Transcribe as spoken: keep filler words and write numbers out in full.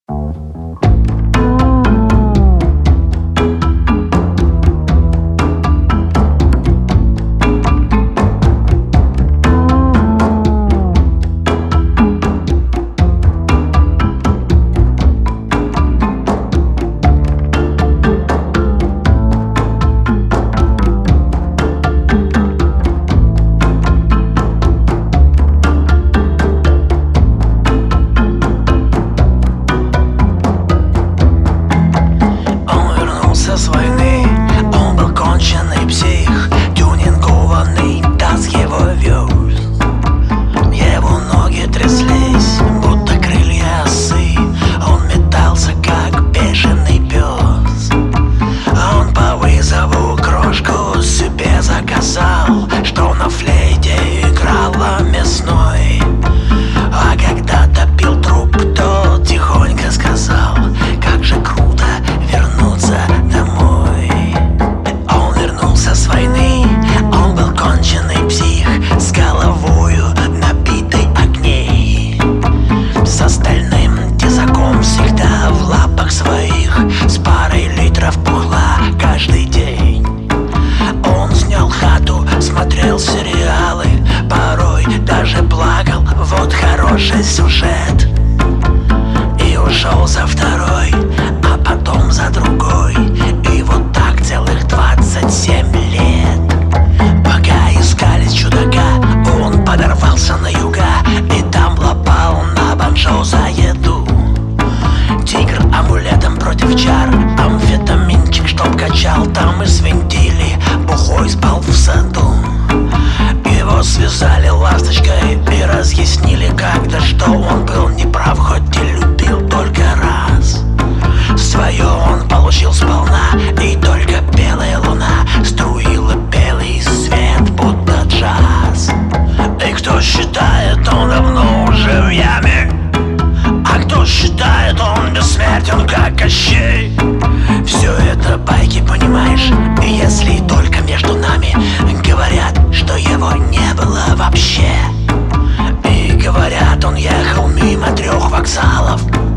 С войны он был конченый псих, тюнингованный таз его вез. Его ноги тряслись, будто крылья осы. Он метался, как бешеный пес. Он по вызову крошку себе заказал, что на флейте играла мясной. А когда допил труп, то тихонько сказал: как же круто вернуться домой. Он вернулся с войны, он был конченый псих, с головою набитой огней, с остальным тесаком всегда в лапах своих, с парой литров пухла каждый день. Он снял хату, смотрел сериалы, порой даже плакал, вот хороший сюжет. И ушел за второй, а потом за другой, и вот так целых двадцать семь лет. Пока искали чудака, он подорвался на юга и там лопал на банджо за еду. Тигр амулетом против чар, амфетаминчик чтоб качал, там и свинтили, бухой спал в саду. Его связали ласточкой и разъяснили как-то, что он был неправ, хоть и любил только раз. Свое он получил сполна, и только белая луна струила белый свет, будто джаз. И кто считает, он давно уже в яме, а кто считает, он бессмертен, как Кощей. Все это байки, понимаешь, и если только между нами говорят, что его не было вообще. И говорят, он ехал мимо трех вокзалов,